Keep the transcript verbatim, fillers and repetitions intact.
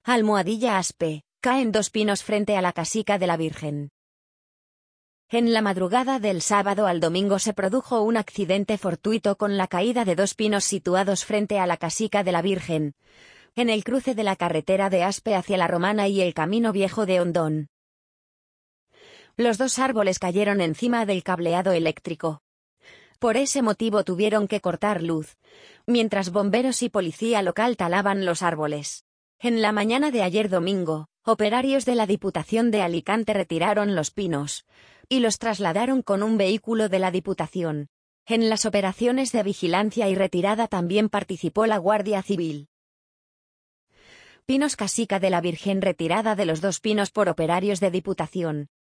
Almohadilla Aspe, caen dos pinos frente a la casica de la Virgen. En la madrugada del sábado al domingo se produjo un accidente fortuito con la caída de dos pinos situados frente a la casica de la Virgen, en el cruce de la carretera de Aspe hacia la Romana y el Camino Viejo de Hondón. Los dos árboles cayeron encima del cableado eléctrico. Por ese motivo tuvieron que cortar luz, mientras bomberos y policía local talaban los árboles. En la mañana de ayer domingo, operarios de la Diputación de Alicante retiraron los pinos y los trasladaron con un vehículo de la Diputación. En las operaciones de vigilancia y retirada también participó la Guardia Civil. Pinos casica de la Virgen retirada de los dos pinos por operarios de Diputación.